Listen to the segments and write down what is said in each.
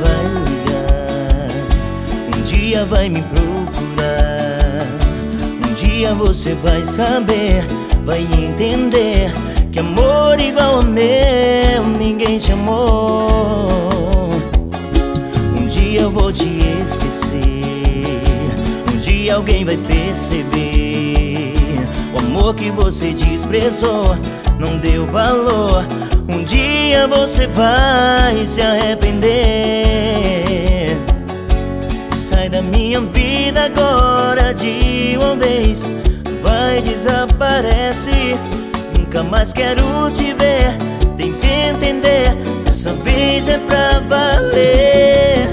vai ligar, um dia vai me procurar. Um dia você vai saber, vai entender que amor igual a meu ninguém te amou. Um dia eu vou te esquecer, um dia alguém vai perceber o amor que você desprezou, não deu valor. Um dia você vai se arrepender. Sai da minha vida agora de uma vez, vai, desaparece. Nunca mais quero te ver. Tente entender, dessa vez é pra valer.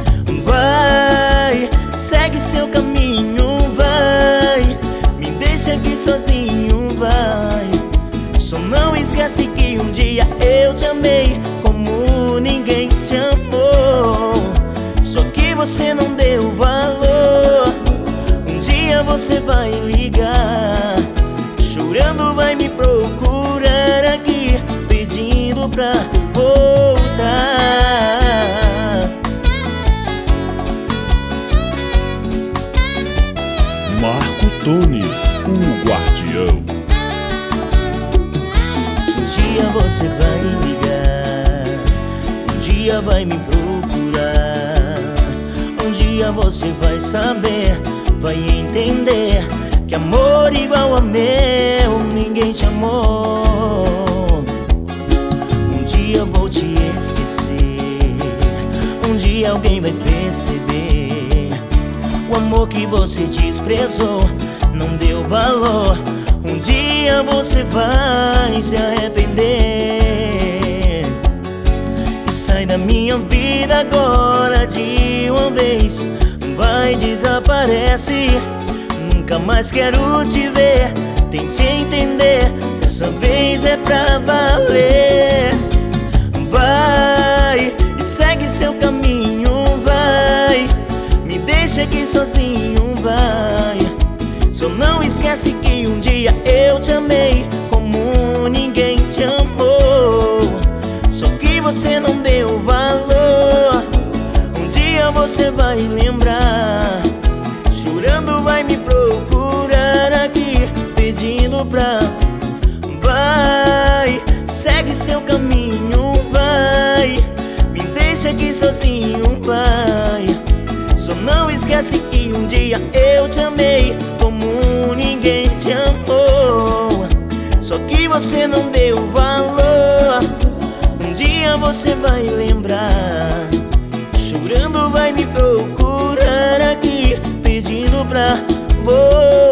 Vai, segue seu caminho, vai. Me deixa aqui sozinho, vai. Só não esquece que um dia eu te amei como ninguém te amou. Só que você não deu valor. Um dia você vai ligar, chorando vai me procurar aqui, pedindo pra voltar. Marco Tony, o guardião. Um dia você vai ligar, um dia vai me procurar. Um dia você vai saber, vai entender que amor igual a meu ninguém te amou. Um dia eu vou te esquecer, um dia alguém vai perceber o amor que você desprezou, não deu valor. Um dia você vai se arrepender. E sai da minha vida agora de uma vez, vai, desaparece. Nunca mais quero te ver. Tente entender, dessa vez é pra valer. Vai, e segue seu caminho, vai. Me deixa aqui sozinho, vai. Só não esquece que um dia eu te amei como ninguém te amou. Só que você não deu valor. Um dia você vai lembrar, chorando vai me procurar aqui, pedindo pra. Vai, segue seu caminho, vai. Me deixa aqui sozinho, vai. Só não esquece que um dia eu te amei como ninguém te amou. Só que você não deu valor. Um dia você vai lembrar, chorando vai me procurar aqui, pedindo pra voltar.